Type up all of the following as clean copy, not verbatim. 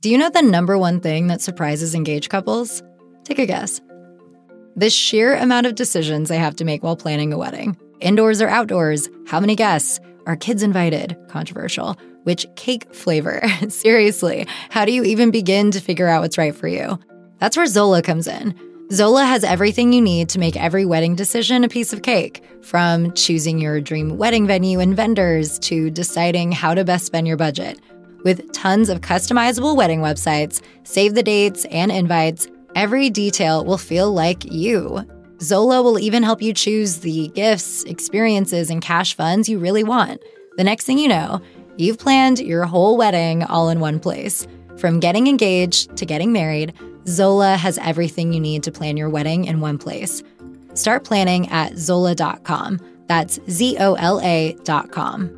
Do you know the number one thing that surprises engaged couples? Take a guess. The sheer amount of decisions they have to make while planning a wedding. Indoors or outdoors? How many guests? Are kids invited? Controversial. Which cake flavor? Seriously, how do you even begin to figure out what's right for you? That's where Zola comes in. Zola has everything you need to make every wedding decision a piece of cake, from choosing your dream wedding venue and vendors to deciding how to best spend your budget. With tons of customizable wedding websites, save the dates, and invites, every detail will feel like you. Zola will even help you choose the gifts, experiences, and cash funds you really want. The next thing you know, you've planned your whole wedding all in one place. From getting engaged to getting married, Zola has everything you need to plan your wedding in one place. Start planning at Zola.com. That's ZOLA.com.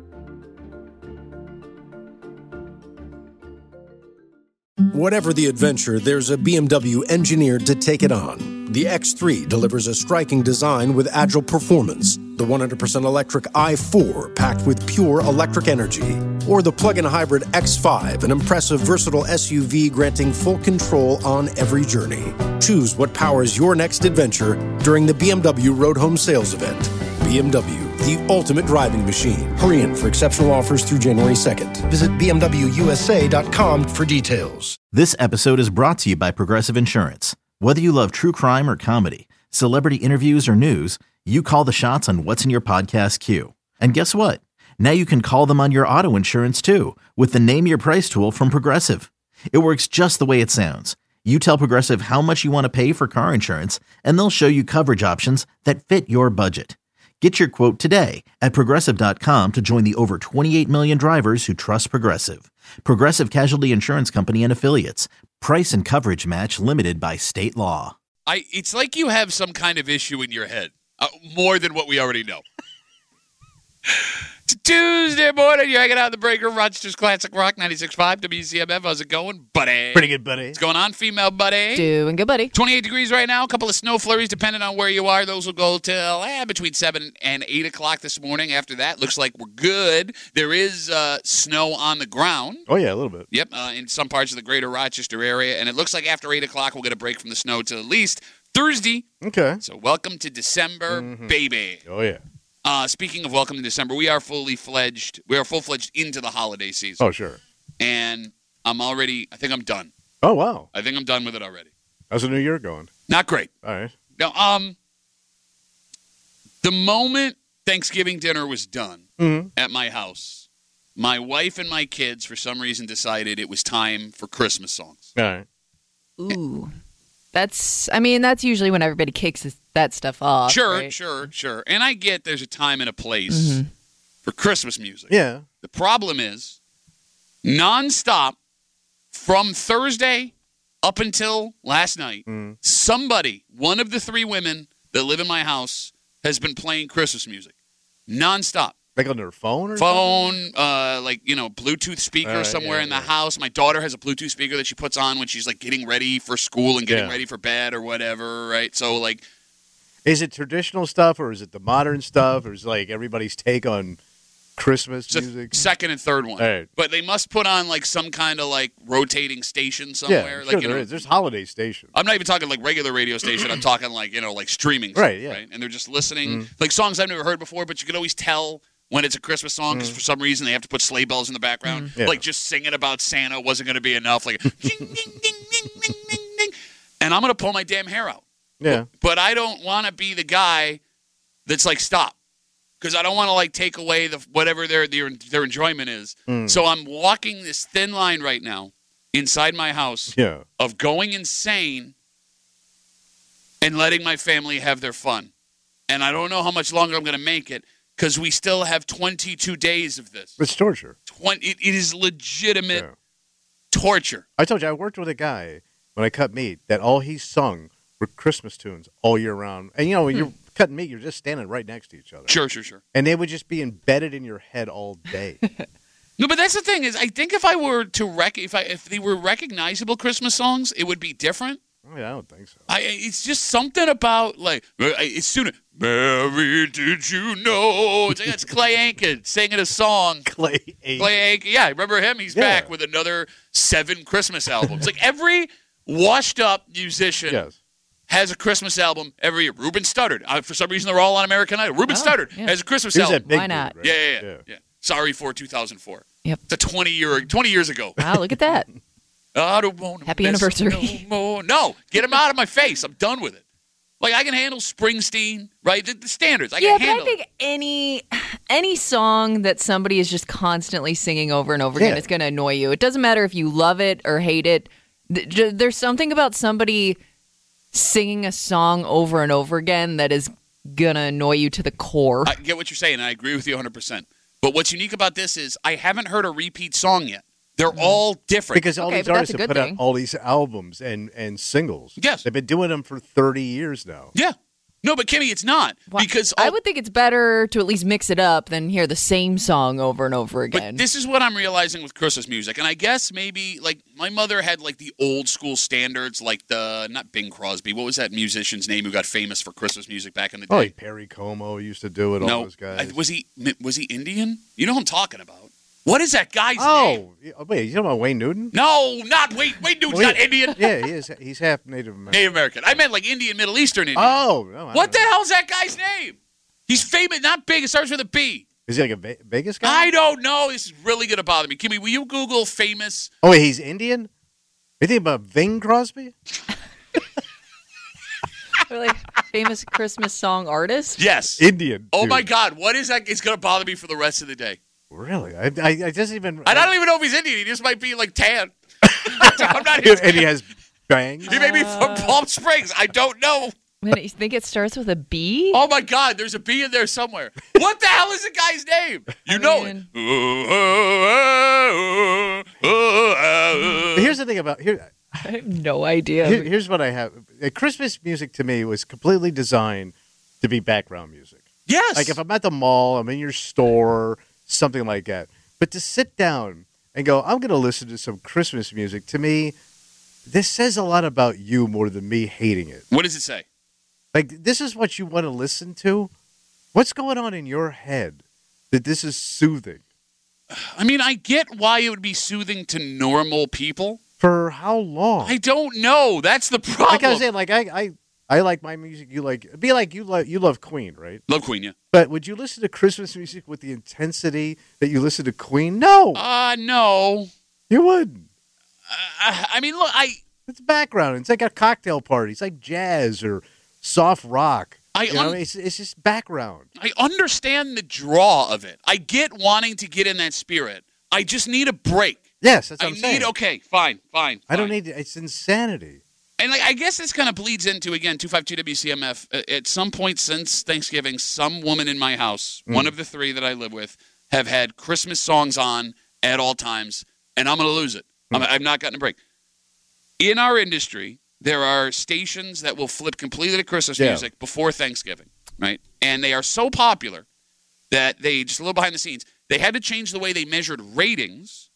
Whatever the adventure, there's a BMW engineered to take it on. The X3 delivers a striking design with agile performance. The 100% electric i4 packed with pure electric energy. Or the plug-in hybrid X5, an impressive, versatile SUV granting full control on every journey. Choose what powers your next adventure during the BMW Road Home Sales Event. BMW, the ultimate driving machine. Hurry in for exceptional offers through January 2nd. Visit BMWUSA.com for details. This episode is brought to you by Progressive Insurance. Whether you love true crime or comedy, celebrity interviews or news, you call the shots on what's in your podcast queue. And guess what? Now you can call them on your auto insurance too with the Name Your Price tool from Progressive. It works just the way it sounds. You tell Progressive how much you want to pay for car insurance, and they'll show you coverage options that fit your budget. Get your quote today at Progressive.com to join the over 28 million drivers who trust Progressive. Progressive Casualty Insurance Company and Affiliates. Price and coverage match limited by state law. It's like you have some kind of issue in your head, more than what we already know. It's Tuesday morning. You're hanging out in the break room. Rochester's Classic Rock 96.5 WCMF. How's it going, buddy? Pretty good, buddy. What's going on, female buddy? Doing good, buddy. 28 degrees right now. A couple of snow flurries, depending on where you are. Those will go till between 7 and 8 o'clock this morning. After that, looks like we're good. There is snow on the ground. Oh, yeah, a little bit. Yep, in some parts of the greater Rochester area. And it looks like after 8 o'clock, we'll get a break from the snow till at least Thursday. Okay. So welcome to December, baby. Oh, yeah. Speaking of welcome to December, we are full-fledged into the holiday season. Oh, sure. And I think I'm done. Oh, wow. I think I'm done with it already. How's the new year going? Not great. All right. No, the moment Thanksgiving dinner was done at my house, my wife and my kids, for some reason, decided it was time for Christmas songs. All right. Ooh. That's usually when everybody kicks that stuff off. Sure, right? sure. And I get there's a time and a place for Christmas music. Yeah. The problem is, nonstop, from Thursday up until last night, somebody, one of the three women that live in my house, has been playing Christmas music. Nonstop. Like on their phone or something? Phone, Bluetooth speaker somewhere in the house. My daughter has a Bluetooth speaker that she puts on when she's, like, getting ready for school and getting ready for bed or whatever, right? So, like... Is it traditional stuff or is it the modern stuff or is it, like, everybody's take on Christmas music? Second and third one. Right. But they must put on, like, some kind of, like, rotating station somewhere. Yeah, there is. There's holiday station. I'm not even talking, like, regular radio station. I'm talking, like, like, streaming stuff, right? Yeah. Right? And they're just listening. Like, songs I've never heard before, but you can always tell when it's a Christmas song, because for some reason they have to put sleigh bells in the background. Yeah. Like, just singing about Santa wasn't going to be enough. Like, ding, ding, ding, ding, ding, ding, ding. And I'm going to pull my damn hair out. Yeah. But I don't want to be the guy that's like, stop. Because I don't want to, like, take away whatever their enjoyment is. So I'm walking this thin line right now inside my house of going insane and letting my family have their fun. And I don't know how much longer I'm going to make it. Because we still have 22 days of this. It's torture. It is legitimate torture. I told you, I worked with a guy when I cut meat that all he sung were Christmas tunes all year round. And, when you're cutting meat, you're just standing right next to each other. Sure. And they would just be embedded in your head all day. No, but that's the thing is, I think if I were to if they were recognizable Christmas songs, it would be different. I don't think so. It's just something about like it's sooner. Mary, did you know? It's Clay Aiken singing a song. Clay Aiken. Clay Aiken, yeah, remember him? He's back with another 7 Christmas albums. Like every washed-up musician has a Christmas album every year. Ruben Studdard, for some reason, they're all on American Idol. Ruben Studdard has a Christmas album. Why not? Dude, right? Yeah. Sorry for 2004. Yep. It's a 20 years ago. Wow, look at that. I don't want to Happy anniversary. No more. No, get him out of my face. I'm done with it. Like, I can handle Springsteen, right? The standards. I can handle but I think any song that somebody is just constantly singing over and over again is going to annoy you. It doesn't matter if you love it or hate it. There's something about somebody singing a song over and over again that is going to annoy you to the core. I get what you're saying, and I agree with you 100%. But what's unique about this is I haven't heard a repeat song yet. They're all different. Because all these artists have put out all these albums and singles. Yes. They've been doing them for 30 years now. Yeah. No, but Kimmy, it's not. Because I would think it's better to at least mix it up than hear the same song over and over again. But this is what I'm realizing with Christmas music. And I guess maybe, like, my mother had, like, the old school standards, like not Bing Crosby. What was that musician's name who got famous for Christmas music back in the day? Oh, like Perry Como used to do it, all those guys. Was he Indian? You know who I'm talking about. What is that guy's name? Oh, wait, you talking about Wayne Newton? No, not Wayne. Wayne Newton's not Indian. Yeah, he is. He's half Native American. Native American. I meant like Indian, Middle Eastern Indian. Oh, no. What the hell's that guy's name? He's famous, not big. It starts with a B. Is he like a Vegas guy? I don't know. This is really going to bother me. Kimmy, will you Google famous? Oh, wait, he's Indian? You think about Bing Crosby? Like famous Christmas song artist? Yes. Indian. Oh, dude. my God. What is that? It's going to bother me for the rest of the day. Really? I just even... I don't even know if he's Indian. He just might be like tan. I'm not his And he has bangs? He may be from Palm Springs. I don't know. Man, you think it starts with a B? Oh, my God. There's a B in there somewhere. What the hell is the guy's name? You know it. Here's the thing about... I have no idea. Here's what I have. Christmas music to me was completely designed to be background music. Yes. Like if I'm at the mall, I'm in your store, something like that. But to sit down and go, I'm going to listen to some Christmas music, to me, this says a lot about you more than me hating it. What does it say? Like, this is what you want to listen to? What's going on in your head that this is soothing? I mean, I get why it would be soothing to normal people. For how long? I don't know. That's the problem. Like I was saying, like I like my music. You like be like you love Queen, right? Love Queen, yeah. But would you listen to Christmas music with the intensity that you listen to Queen? No. No. You wouldn't. I mean, look, it's background. It's like a cocktail party. It's like jazz or soft rock. It's just background. I understand the draw of it. I get wanting to get in that spirit. I just need a break. Yes, that's what I'm saying. Okay, fine. I don't need it's insanity. And I guess this kind of bleeds into, again, 252-WCMF. At some point since Thanksgiving, some woman in my house, one of the 3 that I live with, have had Christmas songs on at all times, and I'm going to lose it. I've not gotten a break. In our industry, there are stations that will flip completely to Christmas music before Thanksgiving, right? And they are so popular that they, just a little behind the scenes, they had to change the way they measured ratings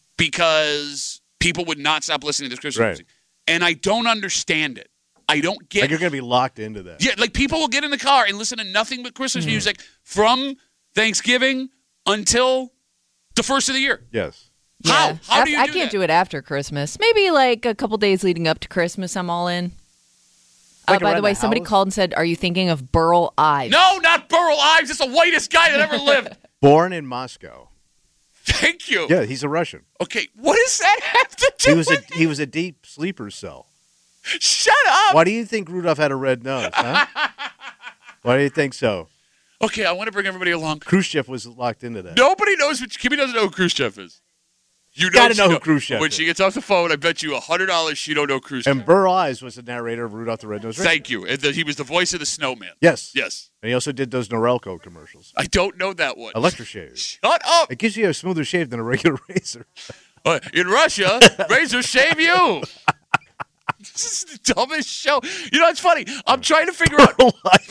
because people would not stop listening to this Christmas music. And I don't understand it. I don't get... Like you're going to be locked into that. Yeah, like people will get in the car and listen to nothing but Christmas music from Thanksgiving until the first of the year. Yes. How? How do you do I can't do it after Christmas. Maybe like a couple days leading up to Christmas, I'm all in. Like by the way, somebody called and said, are you thinking of Burl Ives? No, not Burl Ives. It's the whitest guy that ever lived. Born in Moscow. Thank you. Yeah, he's a Russian. Okay, what does that have to do with He was a deep sleeper cell. Shut up. Why do you think Rudolph had a red nose, huh? Why do you think so? Okay, I want to bring everybody along. Khrushchev was locked into that. Nobody knows Kimmy doesn't know who Khrushchev is. You gotta know who Khrushchev is. When she gets off the phone, I bet you $100 she don't know Khrushchev. And Burl Ives was the narrator of Rudolph the Red-Nosed Reindeer. Thank you. And he was the voice of the snowman. Yes. Yes. And he also did those Norelco commercials. I don't know that one. Electroshave. Shut up. It gives you a smoother shave than a regular razor. In Russia, razors shave you. This is the dumbest show. You know, it's funny. I'm trying to figure out.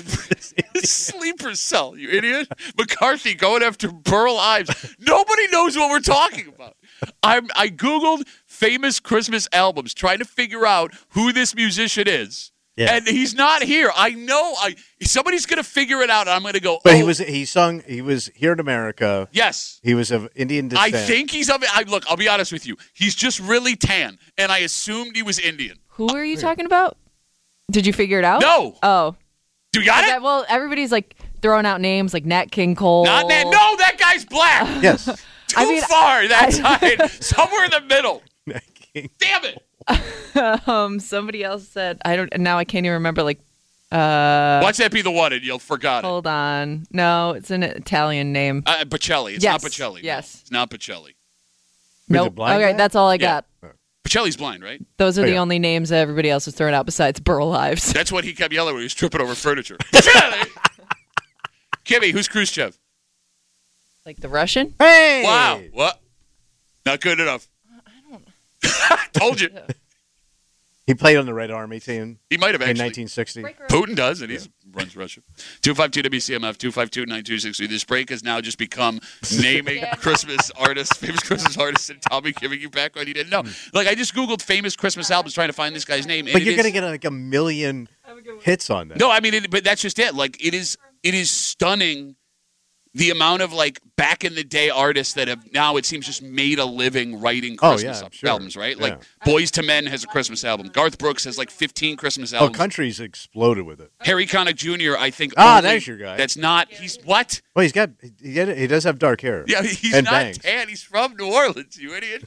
Sleeper cell, you idiot. McCarthy going after Burl Ives. Nobody knows what we're talking about. I Googled famous Christmas albums trying to figure out who this musician is. Yeah. And he's not here. I know somebody's going to figure it out. And I'm going to go, But he was here in America. Yes. He was of Indian descent. I think he's of look, I'll be honest with you. He's just really tan. And I assumed he was Indian. Who are you talking about? Did you figure it out? No. Oh. Do you got it? Well, everybody's like throwing out names like Nat King Cole. Not that. No, that guy's black. Yes. Too far that side. Somewhere in the middle. Damn it. Somebody else said now I can't even remember watch that be the one and you'll forgot it. Hold on. No, it's an Italian name. Bocelli. It's Yes. not Bocelli. Yes. No, it's not Bocelli. Nope. Okay, that's all I got. Bocelli's blind, right? Those are the only names that everybody else was throwing out besides Burl Ives. That's what he kept yelling when he was tripping over furniture. Bocelli! Kimmy, who's Khrushchev? Like the Russian? Hey! Wow. What? Not good enough. Told you. He played on the Red Army team. He might have in actually. 1960. Putin does, and he runs Russia. 252-WCMF, 252-9263. This break has now just become naming Christmas artists, famous Christmas artists, and Tommy giving you background you didn't know. Like, I just Googled famous Christmas albums trying to find this guy's name. But you're going to get like a million hits on that. No, I mean, but that's just it. Like, it is stunning the amount of like back in the day artists that have now it seems just made a living writing Christmas albums, right? Yeah. Like Boyz II Men has a Christmas album. Garth Brooks has like 15 Christmas albums. Oh, country's exploded with it. Harry Connick Jr. I think. There's your guy. That's not. He's what? Well, he does have dark hair. Yeah, he's and not bangs. tan. He's from New Orleans. You idiot.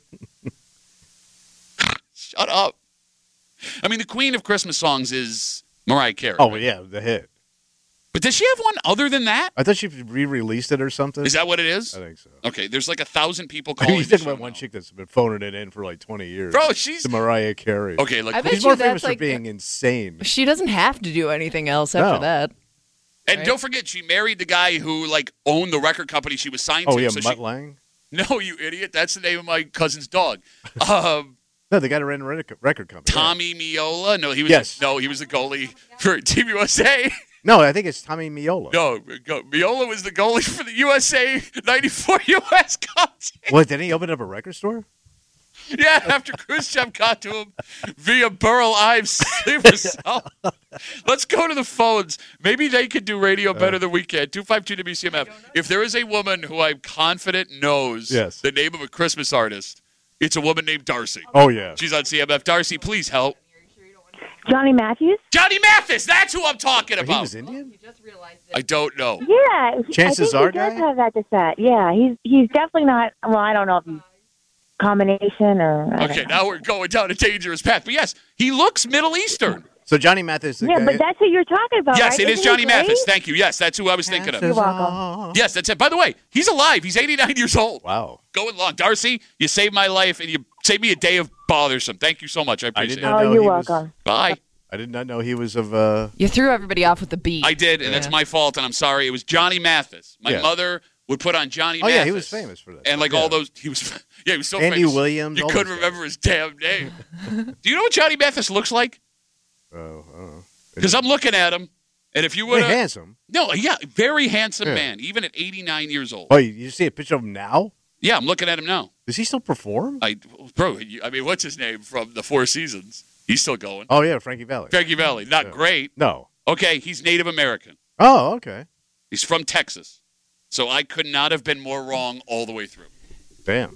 Shut up. I mean, the queen of Christmas songs is Mariah Carey. Oh yeah, the hit. But does she have one other than that? I thought she re-released it or something. Is that what it is? I think so. Okay, there's like 1,000 people calling. He's talking about one chick that's been phoning it in for like 20 years. Bro, she's Mariah Carey. Okay, like I bet she's you more that's famous for like- being insane. She doesn't have to do anything else after No. that. and right? don't forget, she married the guy who like owned the record company she was signed Oh to. yeah, so Mutt Lange. No, you idiot. That's the name of my cousin's dog. No, the guy that ran the record company. Tommy Miola. No, he was Yes. he was the goalie for Team USA. No, I think it's Tommy Miola. No, Miola was the goalie for the USA 94 US Cup team. What, didn't he open up a record store? Yeah, after Khrushchev got to him via Burl Ives sleeper cell. Let's go to the phones. Maybe they could do radio better than we can. 252-WCMF. If there is a woman who I'm confident knows the name of a Christmas artist, it's a woman named Darcy. Oh, yeah. She's on CMF. Darcy, please help. Johnny Matthews? Johnny Mathis, that's who I'm talking He about. was Indian? I don't know. Yeah. Chances I are, think he does guy? have that descent. Yeah, he's definitely not, well, I don't know if he's combination or... I Okay, don't know. now we're going down a dangerous path. But yes, he looks Middle Eastern. So Johnny Mathis. Yeah, but that's who you're talking about, Yes, right? it is Isn't he Johnny great? Mathis. Thank you. Yes, that's who I was thinking of. You're welcome. Yes, that's it. By the way, he's alive. He's 89 years old. Wow. Going long. Darcy, you saved my life, and you saved me a day of bothersome. Thank you so much. I appreciate did it. not know Oh, you're he was- welcome. Bye. I did not know he was of. You threw everybody off with the beat. I did, and that's my fault, and I'm sorry. It was Johnny Mathis. My Yeah. mother would put on Johnny Oh Mathis. yeah, he was famous for that. And like Yeah. all those, he was so Andy famous. Williams, You all couldn't those remember his damn name. Do you know what Johnny Mathis looks like? Oh. Because I'm looking at him, and if you would Very handsome. No, yeah, very handsome Yeah. man, even at 89 years old. Oh, you see a picture of him now? Yeah, I'm looking at him now. Does he still perform? I mean, what's his name from the Four Seasons? He's still going. Oh yeah, Frankie Valli. Frankie Valli, not great. No. Okay, he's Native American. Oh, okay. He's from Texas. So I could not have been more wrong all the way through. Damn.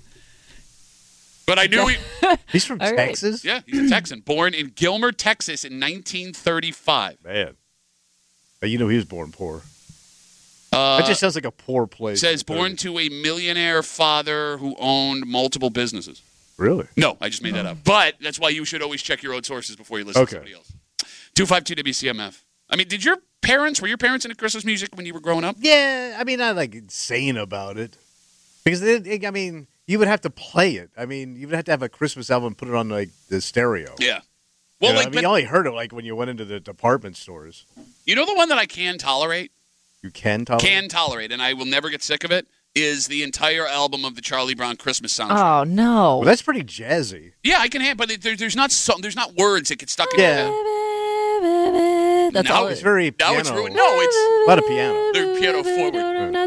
But I knew he... He's from All right. Texas? Yeah, he's a Texan. Born in Gilmer, Texas in 1935. Man. You know he was born poor. That just sounds like a poor place. Says born to a millionaire father who owned multiple businesses. Really? No, I just made that up. But that's why you should always check your own sources before you listen to somebody else. 252-WCMF. I mean, were your parents into Christmas music when you were growing up? Yeah, I mean, not like insane about it. Because, I mean, you would have to play it. I mean, you would have to have a Christmas album and put it on, like, the stereo. Yeah. Well, I mean, you only heard it, like, when you went into the department stores. You know the one that I can tolerate? You can tolerate? Can tolerate, and I will never get sick of it, is the entire album of the Charlie Brown Christmas soundtrack. Oh, no. Well, that's pretty jazzy. Yeah, I can have, but there's not words that get stuck in your head. That's Now all It's very Now piano. it's ruined. No, it's a lot of piano. they're piano forward.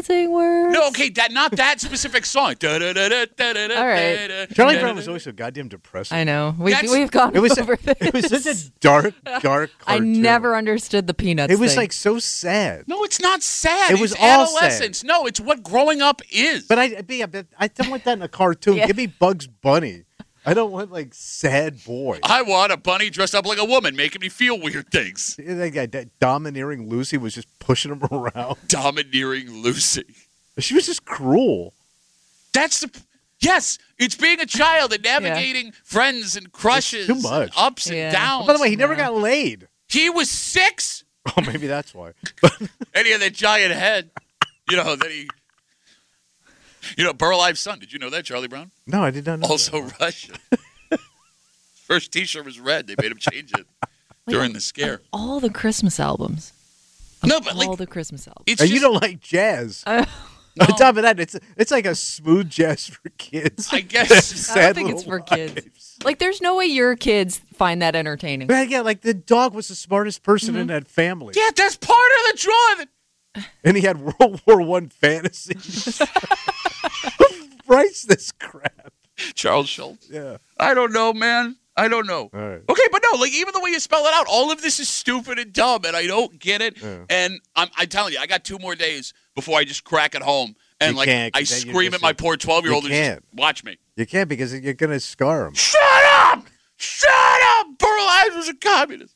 not saying words. No, okay, not that specific song. All right. Charlie Brown was always so goddamn depressing. I know. We've That's- gone It was over this. it was such a dark I cartoon. never understood the Peanuts It was thing. like so sad. No, it's not sad. It was it's all sad. adolescence. No, it's what growing up is. But I don't want that in a cartoon. Yeah. Give me Bugs Bunny. I don't want like sad boy. I want a bunny dressed up like a woman, making me feel weird things. That domineering Lucy was just pushing him around. Domineering Lucy. She was just cruel. That's the. Yes, it's being a child and navigating friends and crushes, It's too much. and ups and Yeah. downs. By the way, he never got laid. He was 6, Oh, maybe that's why. and he had that giant head. That he. Burl Ives' son. Did you know that, Charlie Brown? No, I did not know. Also that. Russian. First T-shirt was red. They made him change it during the scare. all the Christmas albums. No, but All like the Christmas albums. it's And just, you don't like jazz. Uh, On top of that, it's like a smooth jazz for kids. I guess. I Sad don't think it's little for kids. wives. Like, there's no way your kids find that entertaining. But yeah, like the dog was the smartest person in that family, Yeah, that's part of the draw. and he had World War I fantasies. Who writes this crap? Charles Schultz. Yeah. I don't know, man. I don't know. All right. Okay, but no, like even the way you spell it out, all of this is stupid and dumb, and I don't get it. Yeah. And I'm telling you, I got 2 more days before I just crack it home, and You like can't, I 'cause then you scream just- at my poor 12-year-old you and just can't. watch me. You can't because you're gonna scar him. Shut up! Shut up! Burl Ives was a communist.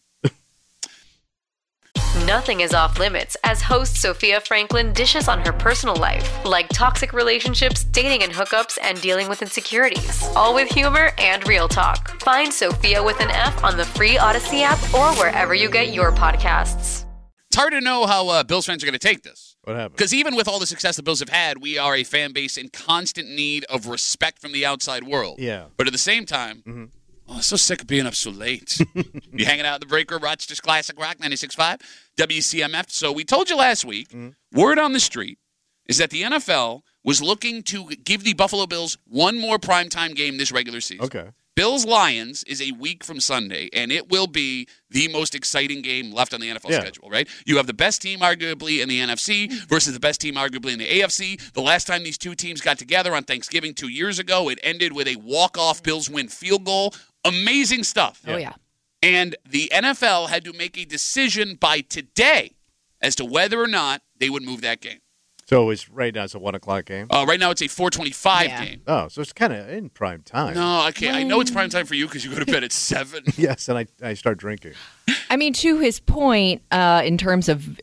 Nothing is off limits as host Sophia Franklin dishes on her personal life, like toxic relationships, dating and hookups, and dealing with insecurities. All with humor and real talk. Find Sophia with an F on the free Odyssey app or wherever you get your podcasts. It's hard to know how Bills fans are going to take this. What happened? Because even with all the success the Bills have had, we are a fan base in constant need of respect from the outside world. Yeah. But at the same time, I'm so sick of being up so late. You hanging out in the break room, Rochester's Classic Rock 96.5, WCMF. So we told you last week, word on the street is that the NFL was looking to give the Buffalo Bills one more primetime game this regular season. Okay. Bills-Lions is a week from Sunday, and it will be the most exciting game left on the NFL schedule, right? You have the best team, arguably, in the NFC versus the best team, arguably, in the AFC. The last time these two teams got together on Thanksgiving 2 years ago, it ended with a walk-off Bills win field goal. Amazing stuff. Oh, yeah. And the NFL had to make a decision by today as to whether or not they would move that game. So it's right now. It's a 1 o'clock game. Right now, it's a 4:25 Yeah. game. Oh, so it's kind of in prime time. No, okay. I know it's prime time for you because you go to bed at 7. Yes, and I start drinking. I mean, to his point, in terms of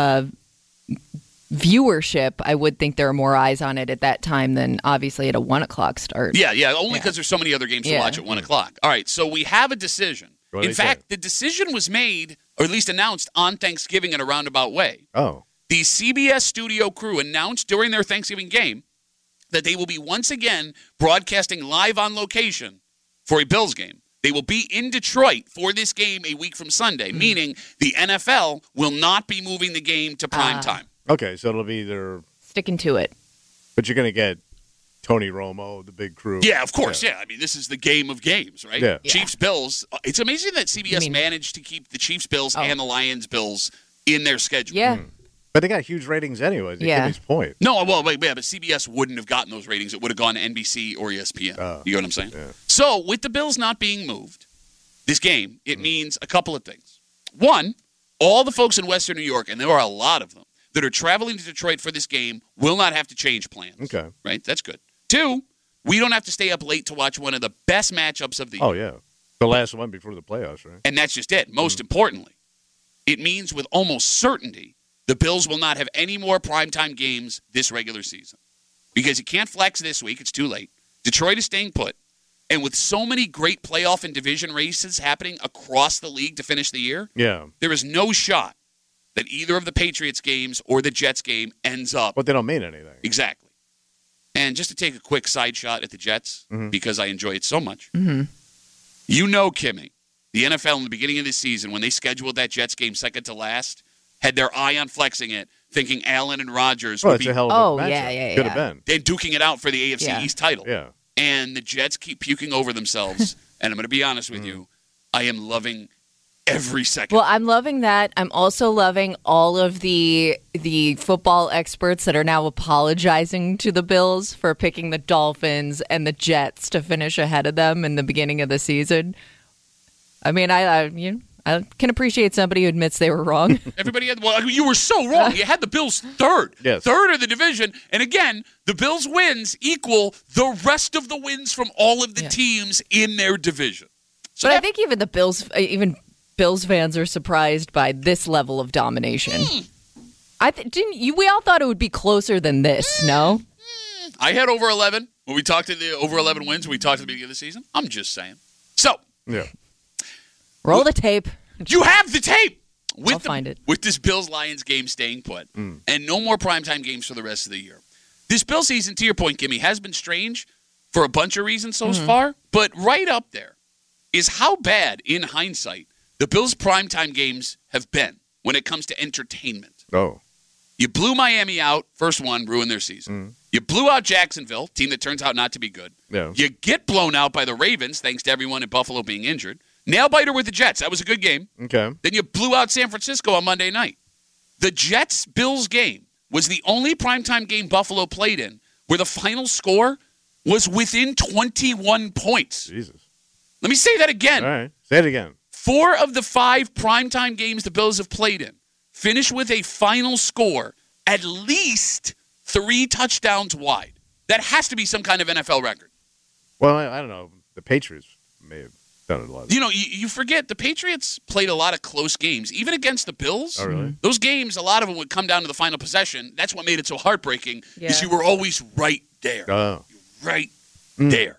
viewership, I would think there are more eyes on it at that time than obviously at a 1 o'clock start. Yeah, only because there's so many other games to Yeah. watch at 1 o'clock. All right, so we have a decision. What do In they say? fact, the decision was made, or at least announced, on Thanksgiving in a roundabout way. Oh. The CBS studio crew announced during their Thanksgiving game that they will be once again broadcasting live on location for a Bills game. They will be in Detroit for this game a week from Sunday, meaning the NFL will not be moving the game to prime time. Okay, so it'll be either, Sticking to it. but you're going to get Tony Romo, the big crew. Yeah, of course. Yeah. I mean, this is the game of games, right? Yeah. Chiefs Bills. It's amazing that CBS managed to keep the Chiefs Bills and the Lions Bills in their schedule. Yeah. But they got huge ratings anyway. To Yeah. Kimmy's point. No, well, but CBS wouldn't have gotten those ratings. It would have gone to NBC or ESPN. You know what I'm saying? Yeah. So, with the Bills not being moved, this game, it means a couple of things. One, all the folks in Western New York, and there are a lot of them, that are traveling to Detroit for this game will not have to change plans. Okay. Right? That's good. Two, we don't have to stay up late to watch one of the best matchups of the year. Oh, yeah. The last one before the playoffs, right? And that's just it. Most importantly, it means with almost certainty the Bills will not have any more primetime games this regular season. Because you can't flex this week. It's too late. Detroit is staying put. And with so many great playoff and division races happening across the league to finish the year, Yeah. there is no shot that either of the Patriots games or the Jets game ends up. But they don't mean anything. Exactly. And just to take a quick side shot at the Jets, because I enjoy it so much. You know, Kimmy, the NFL in the beginning of this season, when they scheduled that Jets game second to last, had their eye on flexing it, thinking Allen and Rodgers Well, would it's be a hell of a Oh, matchup. yeah. Could have been. then duking it out for the AFC Yeah. East title. Yeah. And the Jets keep puking over themselves. And I'm going to be honest with you, I am loving every second. Well, I'm loving that. I'm also loving all of the football experts that are now apologizing to the Bills for picking the Dolphins and the Jets to finish ahead of them in the beginning of the season. I mean, I can appreciate somebody who admits they were wrong. Everybody you were so wrong. You had the Bills third. Yes. Third of the division. And again, the Bills' wins equal the rest of the wins from all of the teams in their division. So but I think even Bills fans are surprised by this level of domination. We all thought it would be closer than this, no? I had over 11 when we talked to the over 11 wins when we talked at the beginning of the season. I'm just saying. So, yeah. Roll the tape. You have the tape. I'll find it. With this Bills-Lions game staying put. And no more primetime games for the rest of the year. This Bill season, to your point, Gimme, has been strange for a bunch of reasons so far. But right up there is how bad, in hindsight, the Bills' primetime games have been when it comes to entertainment. Oh. You blew Miami out. First one, ruined their season. You blew out Jacksonville, team that turns out not to be good. Yeah. You get blown out by the Ravens, thanks to everyone in Buffalo being injured. Nail-biter with the Jets. That was a good game. Okay. Then you blew out San Francisco on Monday night. The Jets-Bills game was the only primetime game Buffalo played in where the final score was within 21 points. Jesus. Let me say that again. All right. Say it again. 4 of the 5 primetime games the Bills have played in finished with a final score at least 3 touchdowns wide. That has to be some kind of NFL record. Well, I don't know. The Patriots may have done it a lot. You know, you forget the Patriots played a lot of close games, even against the Bills. Oh, really? Those games, a lot of them would come down to the final possession. That's what made it so heartbreaking, is you were always right there. Oh. Right there.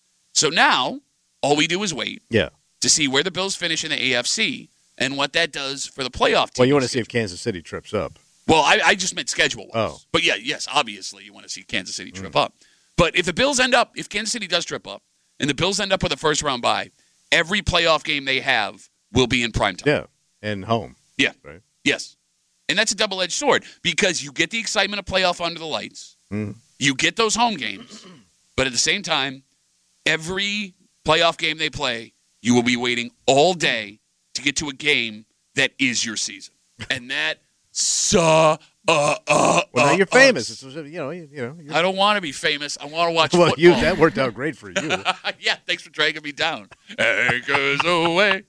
So now, all we do is wait to see where the Bills finish in the AFC and what that does for the playoff team. Well, you want to see if Kansas City trips up. Well, I just meant schedule-wise. Oh. But yes, obviously you want to see Kansas City trip up. But if Kansas City does trip up, and the Bills end up with a first-round bye, every playoff game they have will be in primetime. Yeah, and home. Yeah. Right. Yes. And that's a double-edged sword because you get the excitement of playoff under the lights. You get those home games. But at the same time, every playoff game they play, you will be waiting all day to get to a game that is your season. And that well, now you're famous. It's, you're, I don't want to be famous. I want to watch football. That worked out great for you. Yeah, thanks for dragging me down. Anchors away.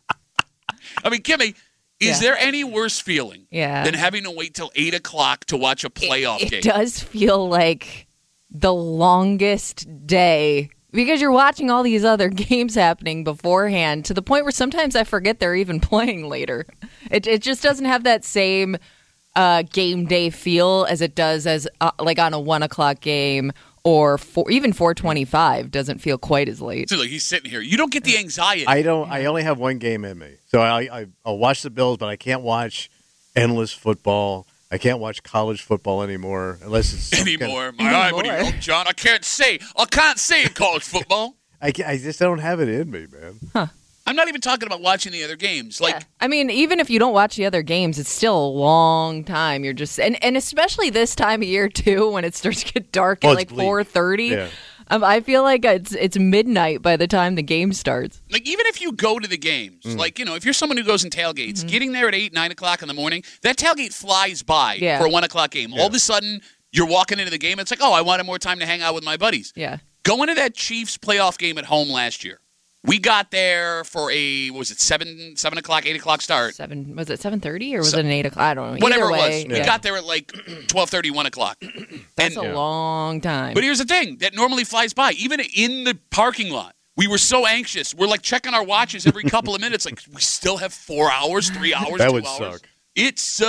I mean, Kimmy, is there any worse feeling than having to wait till 8 o'clock to watch a playoff game? It does feel like the longest day because you're watching all these other games happening beforehand to the point where sometimes I forget they're even playing later. It just doesn't have that same game day feel as it does as like on a 1 o'clock game or even 4:25 doesn't feel quite as late. So like he's sitting here. You don't get the anxiety. I don't. I only have one game in me, so I'll watch the Bills, but I can't watch endless football. I can't watch college football anymore unless it's anymore. What do you know, John? I can't say college football. I just don't have it in me, man. Huh. I'm not even talking about watching the other games. Like, I mean, even if you don't watch the other games, it's still a long time. You're just and especially this time of year too, when it starts to get dark at like 4:30. Yeah. I feel like it's midnight by the time the game starts. Like even if you go to the games, like if you're someone who goes and tailgates, getting there at 8, 9 o'clock in the morning, that tailgate flies by for a 1 o'clock game. Yeah. All of a sudden, you're walking into the game. It's like, I wanted more time to hang out with my buddies. Yeah. Going to that Chiefs playoff game at home last year. We got there for a, what was it, 7 o'clock, 8 o'clock start? Was it 7:30 or was it an 8 o'clock? I don't know. Whatever Either way, it was. We got there at like 12:30, 1 o'clock. That's a long time. But here's the thing. That normally flies by. Even in the parking lot, we were so anxious. We're like checking our watches every couple of minutes. Like, we still have 4 hours, 3 hours, that 2 would hours. Suck. It's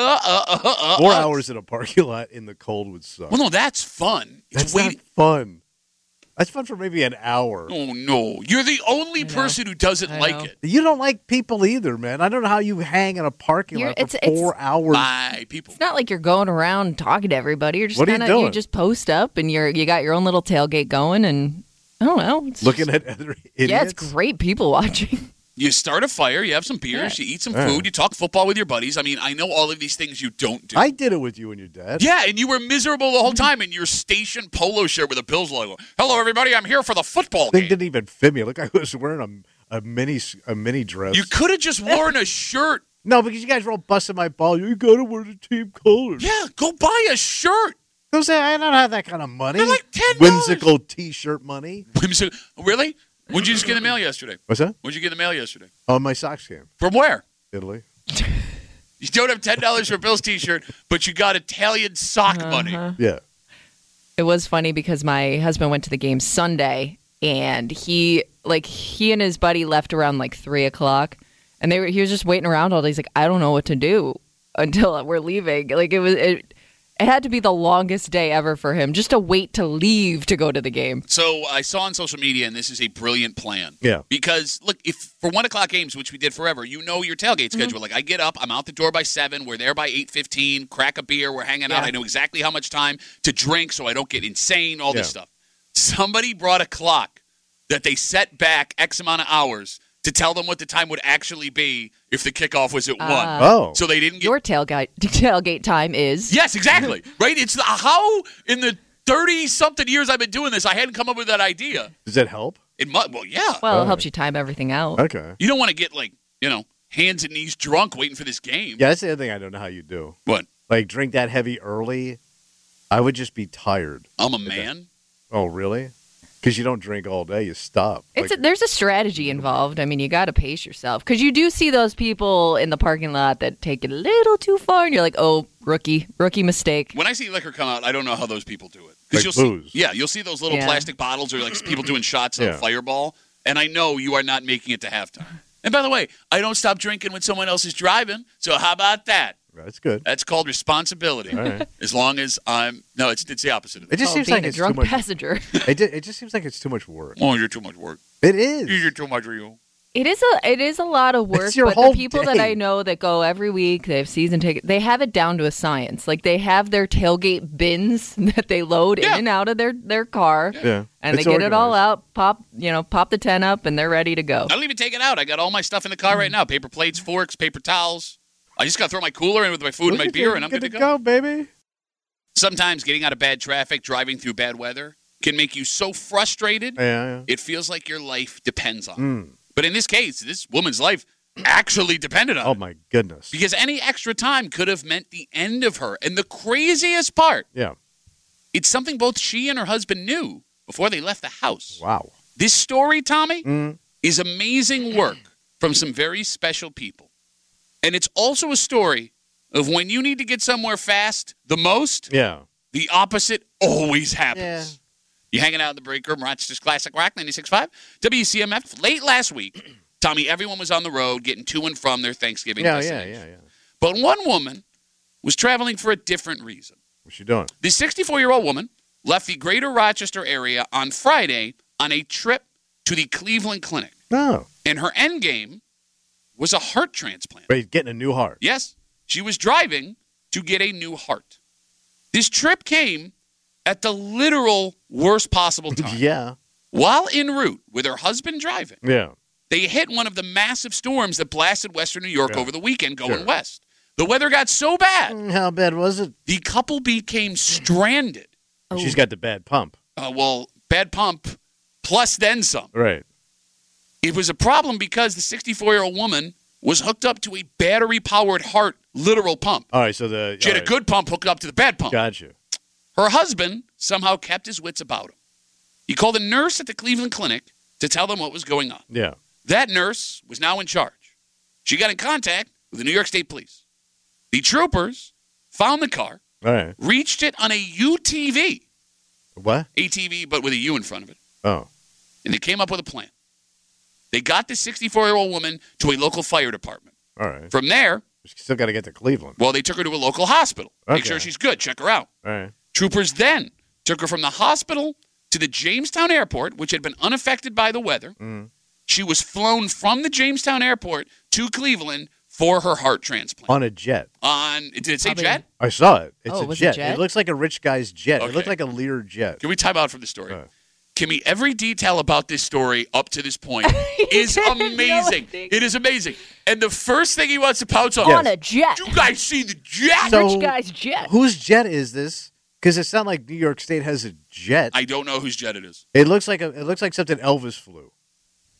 4 hours in a parking lot in the cold would suck. Well, no, that's fun. That's not fun. That's fun for maybe an hour. Oh, no. You're the only person who doesn't like it. You don't like people either, man. I don't know how you hang in a parking lot for 4 hours. Bye, people. It's not like you're going around talking to everybody. You're just you just post up and you got your own little tailgate going and I don't know. Looking at other idiots. Yeah, it's great people watching. You start a fire, you have some beers, you eat some food, you talk football with your buddies. I mean, I know all of these things you don't do. I did it with you and your dad. Yeah, and you were miserable the whole time in your station polo shirt with a Bills logo. Hello, everybody, I'm here for the football game. They didn't even fit me. Look, I was wearing a mini dress. You could have just worn a shirt. No, because you guys were all busting my ball. You got to wear the team colors. Yeah, go buy a shirt. Jose, I don't have that kind of money. They're like $10. Whimsical T-shirt money. Really? What'd you just get in the mail yesterday? What's that? What'd you get in the mail yesterday? Oh, my Sox game. From where? Italy. You don't have $10 for Bill's T-shirt, but you got Italian sock money. Yeah. It was funny because my husband went to the game Sunday, and he and his buddy left around like 3:00, and he was just waiting around all day. He's like, I don't know what to do until we're leaving. Like it had to be the longest day ever for him, just to wait to leave to go to the game. So I saw on social media, and this is a brilliant plan. Yeah. Because, look, if for 1:00 games, which we did forever, you know your tailgate schedule. Like, I get up, I'm out the door by 7, we're there by 8:15, crack a beer, we're hanging out. I know exactly how much time to drink so I don't get insane, all this stuff. Somebody brought a clock that they set back X amount of hours to tell them what the time would actually be if the kickoff was at 1. So they didn't get... Your tailgate time is... Yes, exactly. Right? It's how in the 30-something years I've been doing this, I hadn't come up with that idea. Does that help? Well, yeah. Well, it helps you time everything out. Okay. You don't want to get, hands and knees drunk waiting for this game. Yeah, that's the other thing I don't know how you do. What? Like, drink that heavy early? I would just be tired. I'm a man. Oh, really? Because you don't drink all day, you stop. There's a strategy involved. I mean, you got to pace yourself. Because you do see those people in the parking lot that take it a little too far, and you're like, oh, rookie mistake. When I see liquor come out, I don't know how those people do it. Like booze. You'll see those little plastic bottles or like people doing shots of Fireball, and I know you are not making it to halftime. And by the way, I don't stop drinking when someone else is driving, so how about that? That's good. That's called responsibility. All right. As long as it's the opposite of it. Just seems being like a it's drunk too much. passenger. It just seems like it's too much work. Oh, you're too much work. It is. You're too much for you. It is a lot of work, It's your but whole the people day. that I know that go every week, they have season tickets, they have it down to a science. Like, they have their tailgate bins that they load in and out of their car, Yeah. and It's they get it all organized. out, pop the tent up, and they're ready to go. I don't even take it out. I got all my stuff in the car right now. Paper plates, forks, paper towels. I just got to throw my cooler in with my food and my beer, and I'm good to go. Baby. Sometimes getting out of bad traffic, driving through bad weather, can make you so frustrated, Yeah. it feels like your life depends on it. But in this case, this woman's life actually depended on Oh, it. my goodness. Because any extra time could have meant the end of her. And the craziest part, Yeah. it's something both she and her husband knew before they left the house. Wow. This story, Tommy, is amazing work from some very special people. And it's also a story of when you need to get somewhere fast the most, Yeah. the opposite always happens. Yeah. You hanging out in the break room, Rochester's Classic Rock 96.5, WCMF. Late last week, Tommy, everyone was on the road getting to and from their Thanksgiving destination. Yeah. But one woman was traveling for a different reason. What's she doing? The 64-year-old woman left the greater Rochester area on Friday on a trip to the Cleveland Clinic. No. And her end game was a heart transplant. Wait, getting a new heart. Yes, she was driving to get a new heart. This trip came at the literal worst possible time. Yeah. While en route with her husband driving, Yeah. they hit one of the massive storms that blasted western New York over the weekend going Sure. west. The weather got so bad, How bad was it? the couple became stranded. She's got the bad pump. Bad pump plus then some. Right. It was a problem because the 64-year-old woman was hooked up to a battery-powered heart literal pump. All right, so She had a good pump hooked up to the bad pump. Gotcha. Her husband somehow kept his wits about him. He called a nurse at the Cleveland Clinic to tell them what was going on. Yeah. That nurse was now in charge. She got in contact with the New York State Police. The troopers found the car, All right. reached it on a UTV, What? ATV but with a U in front of it, Oh. and they came up with a plan. They got the 64-year-old woman to a local fire department. All right. From there, Still got to get to Cleveland. they took her to a local hospital. Make Okay. sure she's good. Check her out. All right. Troopers then took her from the hospital to the Jamestown airport, which had been unaffected by the weather. She was flown from the Jamestown airport to Cleveland for her heart transplant. On a jet. Did it say jet? I saw it. It's Oh, a was it jet. jet? It looks like a rich guy's jet. Okay. It looked like a Lear jet. Can we time out from the story? All right. Kimmy, every detail about this story up to this point is amazing. It is amazing. And the first thing he wants to pounce on, On a jet. you guys see the jet? So- Rich guy's jet. Whose jet is this? Because it's not like New York State has a jet. I don't know whose jet it is. It looks like something Elvis flew.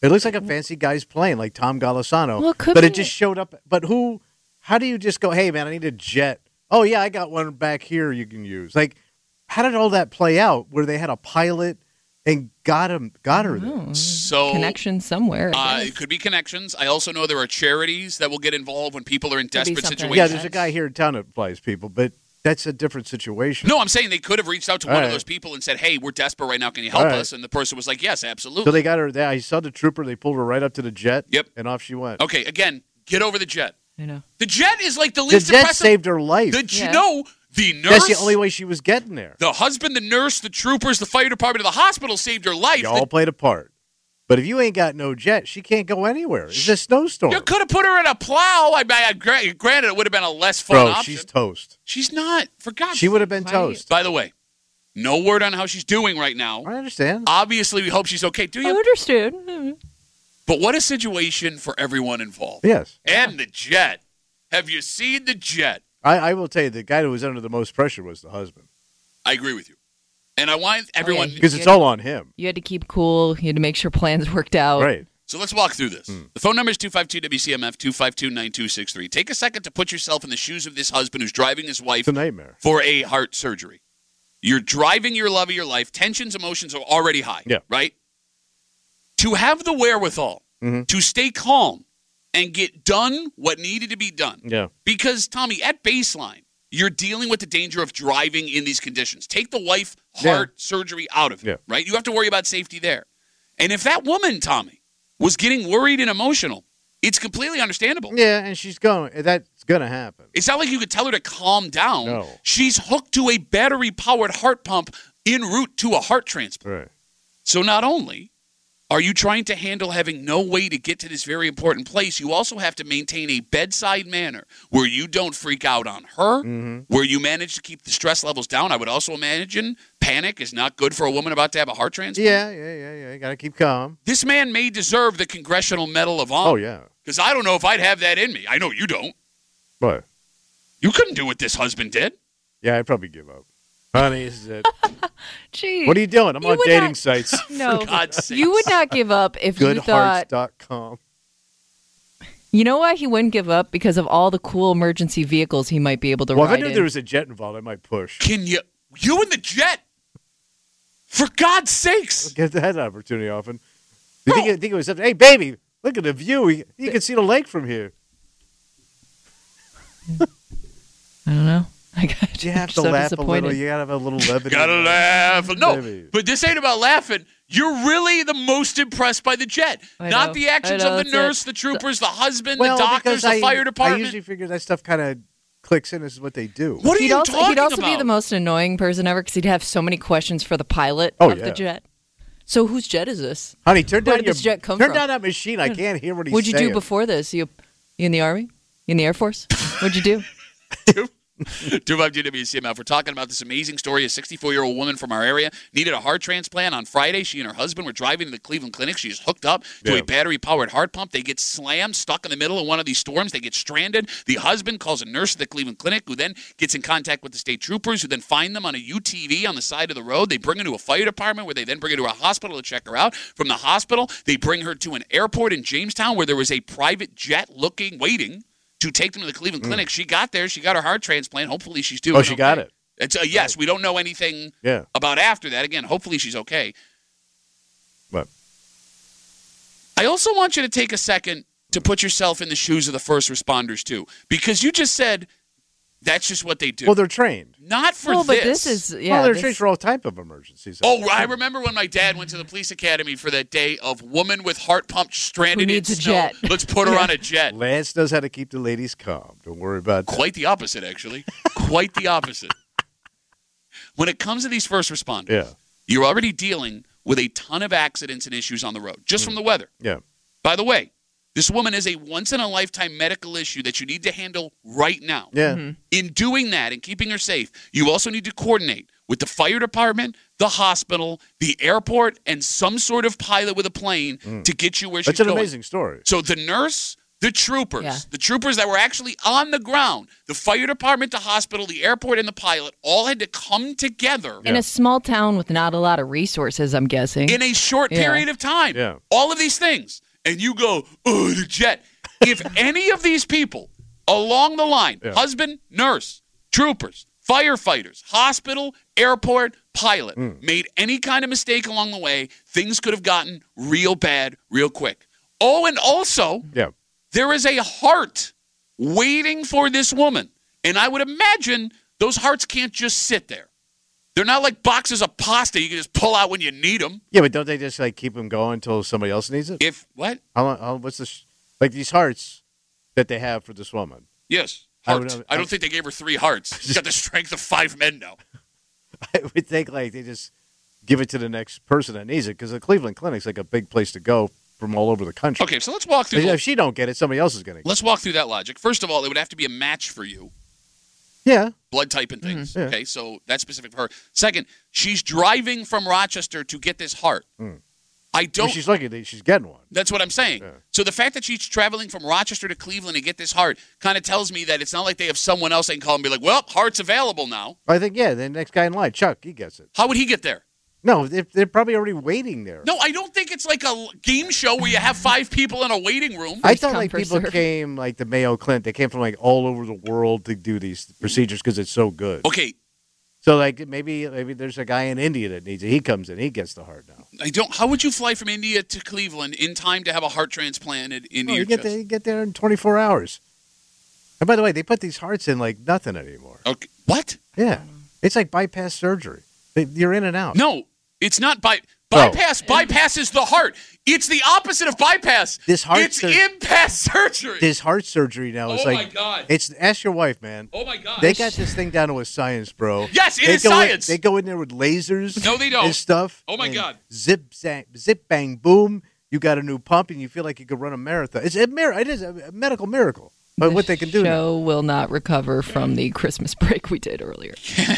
It looks like a fancy guy's plane, like Tom Golisano. Well, it could but be. it just showed up. But how do you just go, hey, man, I need a jet. Oh, yeah, I got one back here you can use. Like, how did all that play out where they had a pilot and got her there? So Connection somewhere. I it guess. could be connections. I also know there are charities that will get involved when people are in Could be desperate something. situations. Yeah, there's a guy here in town that flies people, but that's a different situation. No, I'm saying they could have reached out to All one of right. those people and said, hey, we're desperate right now. Can you help All right. us? And the person was like, yes, absolutely. So they got her there. I saw the trooper. They pulled her right up to the jet. Yep. And off she went. Okay, again, get over the jet. I know. The jet is like the The least jet impressive. saved her life. Yeah. No, the nurse. That's the only way she was getting there. The husband, the nurse, the troopers, the fire department, the hospital saved her life. You all played a part. But if you ain't got no jet, she can't go anywhere. It's a snowstorm. You could have put her in a plow. Granted, it would have been a less fun Bro, option. she's toast. She's not. For God's She would have been Right. toast. By the way, no word on how she's doing right now. I understand. Obviously, we hope she's okay. Do I you? understood. But what a situation for everyone involved. Yes. And the jet. Have you seen the jet? I will tell you, the guy who was under the most pressure was the husband. I agree with you. And I want everyone. yeah. Because it's all on him. You had to keep cool. You had to make sure plans worked out. Right. So let's walk through this. The phone number is 252-WCMF, 252-9263. Take a second to put yourself in the shoes of this husband who's driving his wife It's a nightmare. for a heart surgery. You're driving your love of your life. Tensions, emotions are already high, Yeah. right? To have the wherewithal to stay calm and get done what needed to be done. Yeah. Because, Tommy, at baseline, you're dealing with the danger of driving in these conditions. Take the wife heart surgery out of it, Yeah. right? You have to worry about safety there. And if that woman, Tommy, was getting worried and emotional, it's completely understandable. Yeah, and she's going. That's going to happen. It's not like you could tell her to calm down. No. She's hooked to a battery-powered heart pump en route to a heart transplant. Right. So not only are you trying to handle having no way to get to this very important place, you also have to maintain a bedside manner where you don't freak out on her, where you manage to keep the stress levels down. I would also imagine panic is not good for a woman about to have a heart transplant. Yeah. You got to keep calm. This man may deserve the Congressional Medal of Honor. Oh, yeah. Because I don't know if I'd have that in me. I know you don't. What? You couldn't do what this husband did. Yeah, I'd probably give up. Honey, this is it. Gee. What are you doing? I'm You on would dating not- sites. No. For God's sake. You would not give up if you thought. Goodhearts.com. You know why he wouldn't give up? Because of all the cool emergency vehicles he might be able to Well, if I ride knew in. there was a jet involved, I might push. Can you in the jet? For God's sakes. Get that opportunity often. You think it was something? Hey, baby, look at the view. You can see the lake from here. I don't know. I got You have to so laugh disappointed. a little. You got to have a little levity. Gotta laugh. No, Baby. but this ain't about laughing. You're really the most impressed by the jet. I Not know. the actions I know, of the that's it. nurse, the troopers, the husband, Well, the doctors, because the fire I department. usually figure that stuff kind of clicks in. This is what they do. What are He'd you also, talking he'd also about? be the most annoying person ever because he'd have so many questions for the pilot Oh, of yeah. the jet. So whose jet is this? Honey, turn Where down did this jet come turn from? down that machine. I can't hear what he's What'd you saying. do before this? You in the Army? You in the Air Force? What'd you do? 252-WCMF. We're talking about this amazing story. A 64-year-old woman from our area needed a heart transplant on Friday. She and her husband were driving to the Cleveland Clinic. She's hooked up to a battery-powered heart pump. They get slammed, stuck in the middle of one of these storms. They get stranded. The husband calls a nurse at the Cleveland Clinic, who then gets in contact with the state troopers, who then find them on a UTV on the side of the road. They bring her to a fire department, where they then bring her to a hospital to check her out. From the hospital, they bring her to an airport in Jamestown, where there was a private jet waiting to take them to the Cleveland Clinic. She got there. She got her heart transplant. Hopefully she's doing Oh, she got okay. it. It's yes, we don't know anything Yeah. about after that. Again, hopefully she's okay. What? I also want you to take a second to put yourself in the shoes of the first responders, too. Because you just said that's just what they do. Well, they're trained. Not for Well, this. but this is well, they're this- trained for all type of emergencies. Oh, I remember when my dad went to the police academy for that day of woman with heart pump stranded Who in needs a snow. jet? Let's put her on a jet. Lance knows how to keep the ladies calm. Don't worry about that. Quite the opposite, actually. Quite the opposite. When it comes to these first responders, Yeah. you're already dealing with a ton of accidents and issues on the road, just from the weather. Yeah. By the way, this woman is a once-in-a-lifetime medical issue that you need to handle right now. Yeah. In doing that and keeping her safe, you also need to coordinate with the fire department, the hospital, the airport, and some sort of pilot with a plane to get you where she's That's an going. amazing story. So the nurse The troopers, Yeah. the troopers that were actually on the ground, the fire department, the hospital, the airport, and the pilot all had to come together In a small town with not a lot of resources, I'm guessing. in a short Yeah. period of time. Yeah. All of these things. And you go, oh, the jet. If any of these people along the line, husband, nurse, troopers, firefighters, hospital, airport, pilot, made any kind of mistake along the way, things could have gotten real bad real quick. Oh, and also, there is a heart waiting for this woman. And I would imagine those hearts can't just sit there. They're not like boxes of pasta you can just pull out when you need them. Yeah, but don't they just like keep them going until somebody else needs it? If what? How long? What's this? Like these hearts that they have for this woman. Yes. I Heart. would- I don't think they gave her 3 hearts. She's got the strength of 5 men now. I would think like they just give it to the next person that needs it because the Cleveland Clinic's like a big place to go from all over the country. Okay, so let's walk through. If she don't get it, somebody else is going to get it. Let's walk through that logic. First of all, it would have to be a match for you. Yeah. Blood type and things. Yeah. Okay, so that's specific for her. Second, she's driving from Rochester to get this heart. I don't. Well, she's lucky that she's getting one. That's what I'm saying. So the fact that she's traveling from Rochester to Cleveland to get this heart kind of tells me that it's not like they have someone else they can call and be like, well, heart's available now. I think, the next guy in line, Chuck, he gets it. How would he get there? No, they're probably already waiting there. No, I don't think it's like a game show where you have 5 people in a waiting room. I thought come, like first people serve. came like the Mayo Clinic. They came from like all over the world to do these procedures because it's so good. Okay, So like maybe there's a guy in India that needs it. He comes in, he gets the heart now. I don't. How would you fly from India to Cleveland in time to have a heart transplanted into Oh, your you get chest? there, you get there in 24 hours. And by the way, they put these hearts in like nothing anymore. Okay, what? Yeah, it's like bypass surgery. You're in and out. No, it's not bypass. Bypasses the heart. It's the opposite of bypass. This heart It's impasse surgery. This heart surgery now is Oh, my like God. It's ask your wife, man. Oh my God. They got this thing down to a science, bro. Yes, it They is go in- science. they go in there with lasers. No, they don't. And stuff. Oh, my and God. Zip bang boom. You got a new pump, and you feel like you could run a marathon. It is a medical miracle. But what they can do now. Show will not recover from the Christmas break we did earlier.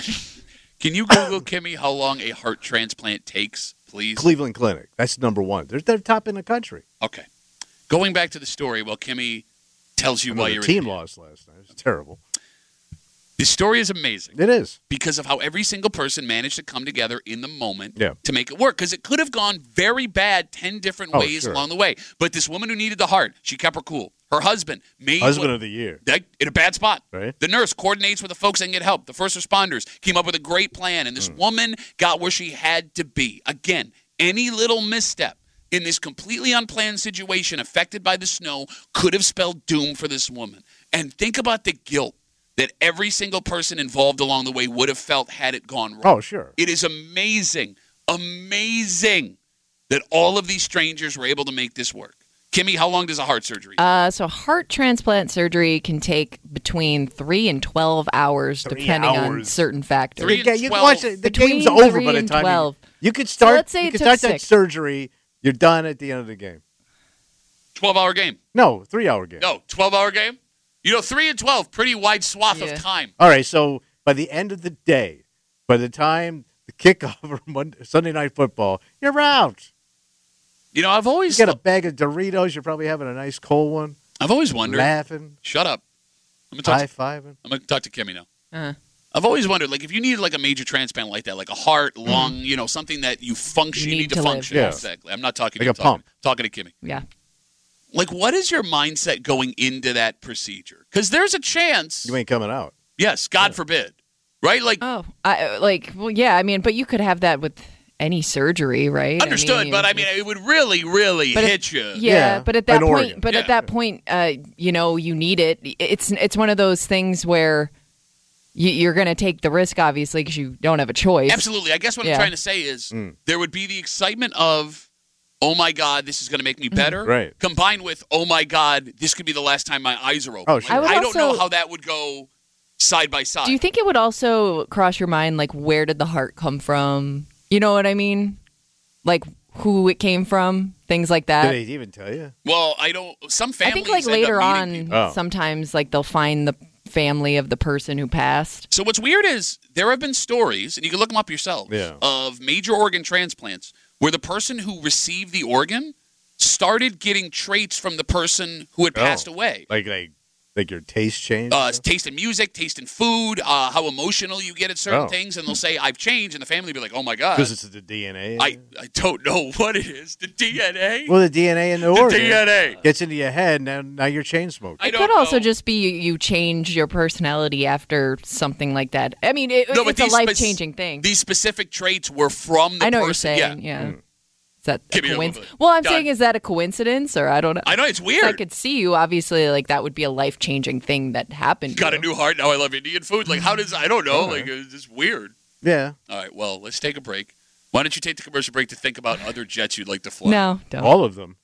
Can you Google, Kimmy, how long a heart transplant takes, please? Cleveland Clinic. That's number one. They're top in the country. Okay. Going back to the story, while Kimmy tells you why The you're team an idiot. lost last night. It's terrible. This story is amazing It is. because of how every single person managed to come together in the moment Yeah. to make it work. Because it could have gone very bad 10 different Oh, ways sure. along the way. But this woman who needed the heart, she kept her cool. Her husband made Husband of the year. in a bad spot. Right. The nurse coordinates with the folks that can get help. The first responders came up with a great plan, and this woman got where she had to be. Again, any little misstep in this completely unplanned situation affected by the snow could have spelled doom for this woman. And think about the guilt that every single person involved along the way would have felt had it gone wrong. Oh, sure. It is amazing that all of these strangers were able to make this work. Kimmy, how long does a heart surgery take? So heart transplant surgery can take between 3 and 12 hours, 3 depending on hours. certain factors. 3 and Yeah, you can 12. watch it. The Between game's over 3 by the and time 12. you could start. let's say you it could took start that 6. surgery. You're done at the end of the game. 12-hour game. No, 3-hour game. No, 12-hour game? 3 and 12, pretty wide swath Yeah. of time. All right, so by the end of the day, by the time the kickoff of Sunday Night Football, you're out. I've You always get a bag of Doritos. You're probably having a nice cold one. I've always wondered. Laughing, Shut up. I'm gonna high-fiving. talk to Kimmy now. Uh-huh. I've always wondered, like, if you need like a major transplant like that, like a heart, lung, something that you function, you You need need to to live. function. Yeah. Exactly. I'm not talking Like to you. a I'm pump. talking to Kimmy. Yeah. Like, what is your mindset going into that procedure? Because there's a chance. You ain't coming out. Yes, God forbid. Right? Like, Oh, yeah. I mean, but you could have that with any surgery, right? understood, but I mean, it would really, really But hit you. Yeah, but at that an organ. point, but Yeah. at that point, you need it. It's one of those things where you're going to take the risk, obviously, because you don't have a choice. Absolutely. I guess what I'm Yeah. trying to say is there would be the excitement of, oh my God, this is going to make me better. Right. Combined with, oh my God, this could be the last time my eyes are open. Oh, sure. Like, I I would don't know also- how that would go side by side. Do you think it would also cross your mind, like, where did the heart come from? You know what I mean? Like, who it came from, things like Did that. they even tell you? Well, I don't. Some I families think, like, end up later meeting on, people. Oh. sometimes, like, they'll find the family of the person who passed. So what's weird is there have been stories, and you can look them up yourself, Yeah. of major organ transplants where the person who received the organ started getting traits from the person who had passed away. Like your taste changed? Taste in music, taste in food, how emotional you get at certain things, and they'll say, I've changed, and the family will be like, oh, my God. Because it's the DNA? I don't know what it is. The DNA? Well, the DNA in the organ. The DNA. Gets into your head, now you're chain smoking. It could also just be you change your personality after something like that. I mean, it's a life-changing thing. These specific traits were from the person. I know what you're saying, yeah. Is that Give a me a coincidence? little bit. Well, I'm Done. saying, is that a coincidence, or I don't know? I know, it's weird. I could see you, obviously, like, that would be a life-changing thing that happened. Got a new heart, now I love Indian food. Like, how does, I don't know, like, it's just weird. Yeah. All right, well, let's take a break. Why don't you take the commercial break to think about other jets you'd like to fly? No, don't. All of them.